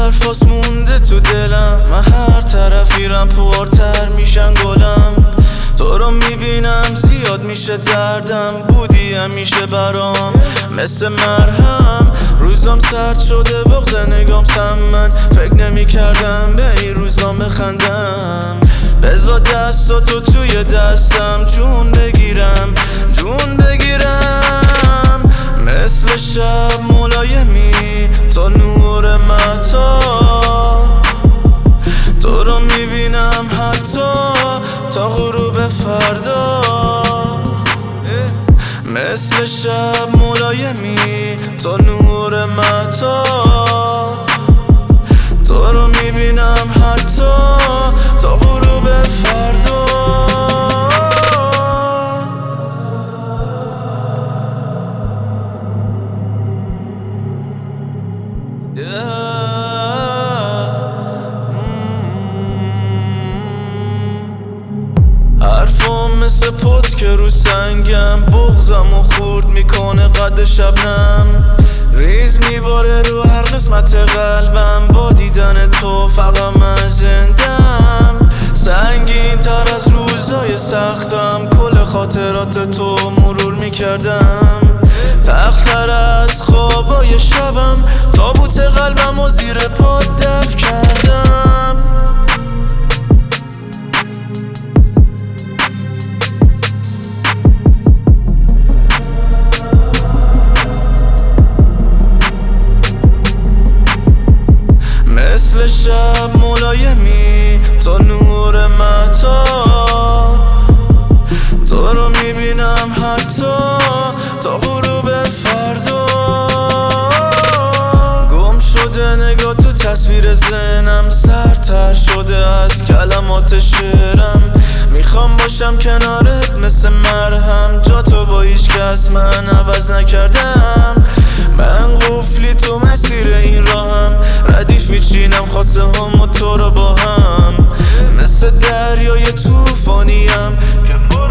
حرفاس مونده تو دلم، من هر طرف میرم پرتر میشن گلم. تو رو میبینم زیاد میشه دردم، بودی همیشه برام مثل مرهم. روزام سرد شده بغض نگام سمن، فکر نمی کردم به این روزام بخندم. بذار دستاتو توی دستم، جون بگیرم جون بگیرم. مثل شب ملایمی تا نور مهتاب، تو رو میبینم حتی تا غروب فردا. مثل شب ملایمی تا نور مهتاب، تو رو میبینم حتی تا غروب فردا. حرفم مثل پت که رو سنگم، بغضمو خورد میکنه قد شبنم. ریز میباره رو هر قسمت قلبم، با دیدن تو فقط من زندم. سنگین تر از روزای سختم، کل خاطرات تو مرور میکردم. تختر از خوابای شبم، تابوت قلبم و زیر پا دفن کردم. مثل شب ملایمی تا نور مهتاب، تو رو میبینم حتی تا غروب فردا. گم شده نگاه تو تصویر ذهنم، سرتر شده از کلمات شعرم. میخوام باشم کنارت مثل مرهم، جا تو با هیچ کس من عوض نکردم. من قفلی تو مسیر این راهم، ردیف میچینم خواسته هم و تو رو با هم. مثل دریای توفانیم که